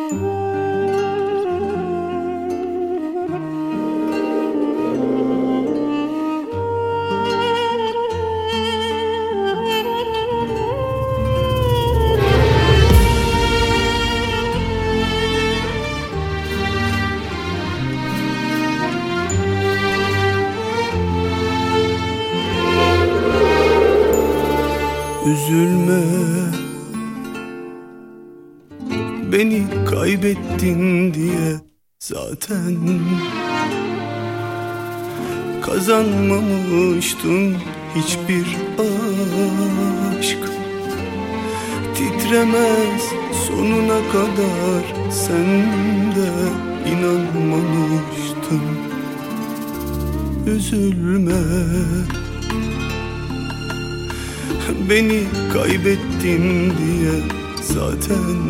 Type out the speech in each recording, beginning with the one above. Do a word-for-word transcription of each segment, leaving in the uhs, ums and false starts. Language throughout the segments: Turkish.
Üzülme, beni kaybettin diye zaten kazanmamıştın hiçbir aşk. Titremez sonuna kadar, sen de inanmamıştın. Üzülme, beni kaybettin diye zaten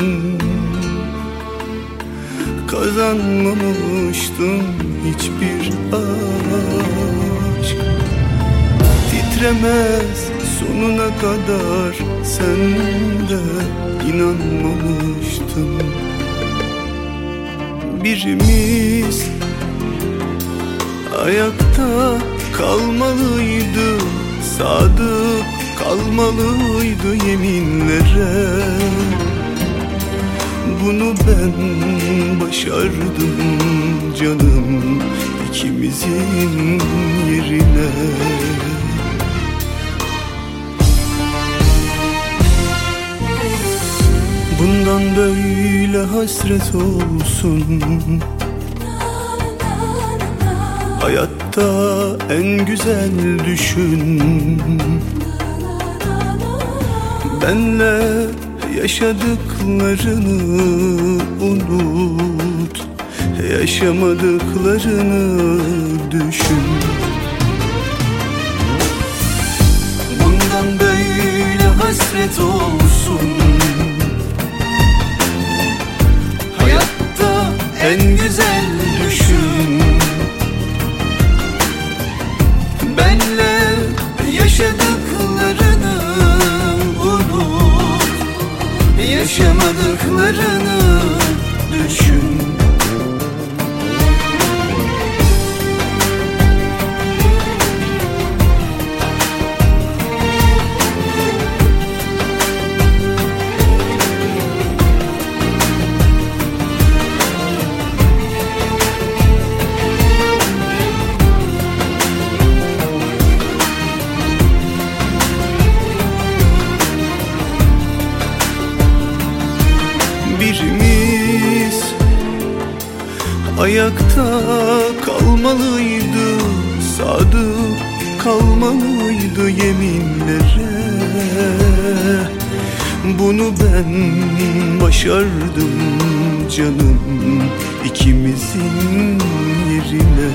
kazanmamıştın hiçbir aşk. Titremez sonuna kadar, sen de inanmamıştın. Birimiz ayakta kalmalıydı, sadık kalmalıydı yeminlere. Bunu ben başardım canım, ikimizin yerine. Bundan böyle hasret olsun, hayatta en güzel düşün. Benle yaşadıklarını unut, yaşamadıklarını düşün. Bundan böyle hasret olsun, hayatta en güzel düşün. Benle yaşadıklarını unut, yaşamadıklarını düşün. Birimiz ayakta kalmalıydı, sadık kalmalıydı yeminlere. Bunu ben başardım canım, ikimizin yerine.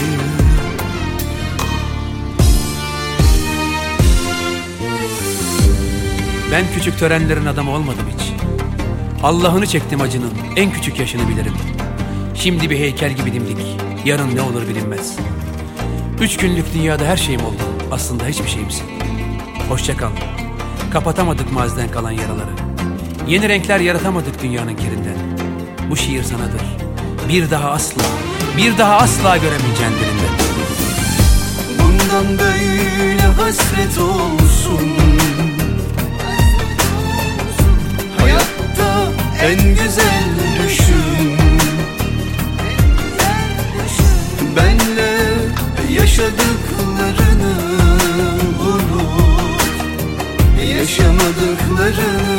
Ben küçük törenlerin adamı olmadım hiç. Allah'ını çektim acının, en küçük yaşını bilirim. Şimdi bir heykel gibi dimdik, yarın ne olur bilinmez. Üç günlük dünyada her şeyim oldu, aslında hiçbir şeyimsin. Hoşça kal. Kapatamadık maziden kalan yaraları. Yeni renkler yaratamadık dünyanın kirinden. Bu şiir sanadır. Bir daha asla, bir daha asla göremeyeceğin birinden. Bundan böyle hasret olsun, hayatta en güzel düşün. Benle yaşadıklarını unut, yaşamadıklarını